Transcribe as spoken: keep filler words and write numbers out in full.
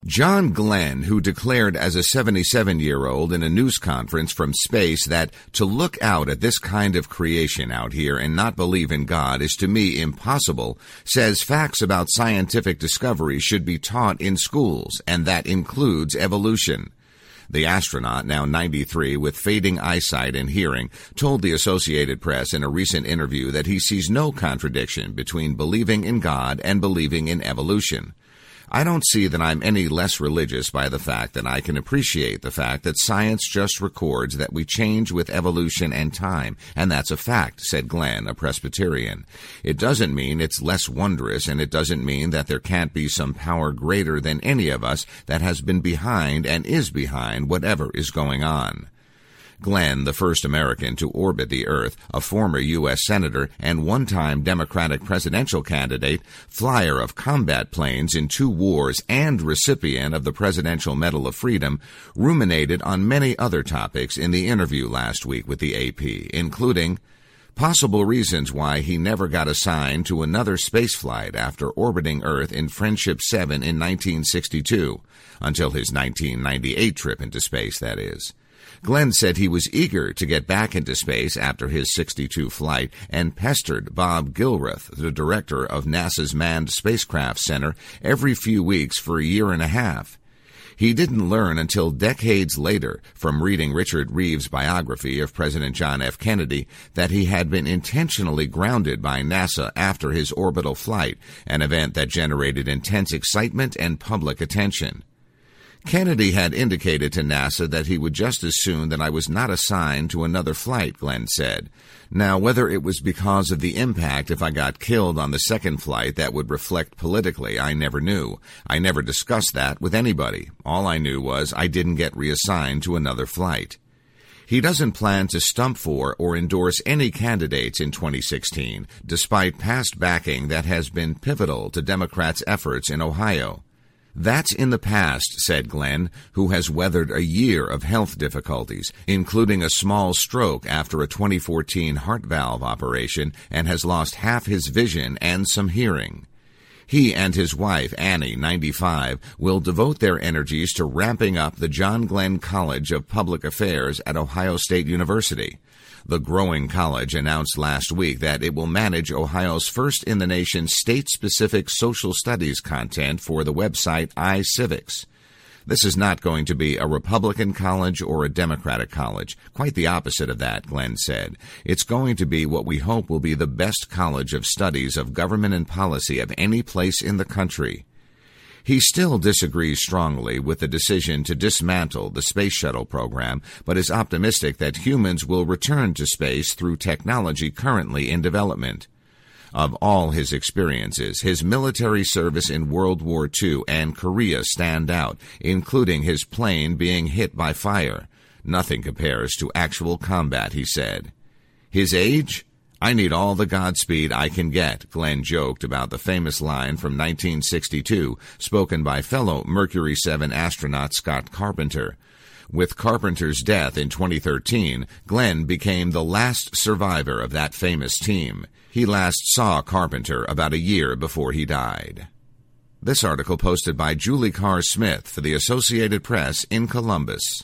John Glenn, who declared as a seventy-seven-year-old in a news conference from space that to look out at this kind of creation out here and not believe in God is to me impossible, says facts about scientific discovery should be taught in schools, and that includes evolution. The astronaut, now ninety-three, with fading eyesight and hearing, told the Associated Press in a recent interview that he sees no contradiction between believing in God and believing in evolution. I don't see that I'm any less religious by the fact that I can appreciate the fact that science just records that we change with evolution and time, and that's a fact, said Glenn, a Presbyterian. It doesn't mean it's less wondrous, and it doesn't mean that there can't be some power greater than any of us that has been behind and is behind whatever is going on. Glenn, the first American to orbit the Earth, a former U S Senator and one-time Democratic presidential candidate, flyer of combat planes in two wars, and recipient of the Presidential Medal of Freedom, ruminated on many other topics in the interview last week with the A P, including possible reasons why he never got assigned to another spaceflight after orbiting Earth in Friendship seven in nineteen sixty-two, until his nineteen ninety-eight trip into space, that is. Glenn said he was eager to get back into space after his sixty-two flight and pestered Bob Gilruth, the director of NASA's Manned Spacecraft Center, every few weeks for a year and a half. He didn't learn until decades later from reading Richard Reeves' biography of President John F. Kennedy that he had been intentionally grounded by NASA after his orbital flight, an event that generated intense excitement and public attention. Kennedy had indicated to NASA that he would just as soon that I was not assigned to another flight, Glenn said. Now, whether it was because of the impact if I got killed on the second flight that would reflect politically, I never knew. I never discussed that with anybody. All I knew was I didn't get reassigned to another flight. He doesn't plan to stump for or endorse any candidates in twenty sixteen, despite past backing that has been pivotal to Democrats' efforts in Ohio. That's in the past, said Glenn, who has weathered a year of health difficulties, including a small stroke after a twenty fourteen heart valve operation, and has lost half his vision and some hearing. He and his wife, Annie, ninety-five, will devote their energies to ramping up the John Glenn College of Public Affairs at Ohio State University. The growing college announced last week that it will manage Ohio's first-in-the-nation state-specific social studies content for the website iCivics. This is not going to be a Republican college or a Democratic college. Quite the opposite of that, Glenn said. It's going to be what we hope will be the best college of studies of government and policy of any place in the country. He still disagrees strongly with the decision to dismantle the space shuttle program, but is optimistic that humans will return to space through technology currently in development. Of all his experiences, his military service in World War Two and Korea stand out, including his plane being hit by fire. Nothing compares to actual combat, he said. His age? I need all the Godspeed I can get, Glenn joked about the famous line from nineteen sixty-two, spoken by fellow Mercury seven astronaut Scott Carpenter. With Carpenter's death in twenty thirteen, Glenn became the last survivor of that famous team. He last saw Carpenter about a year before he died. This article posted by Julie Carr Smith for the Associated Press in Columbus.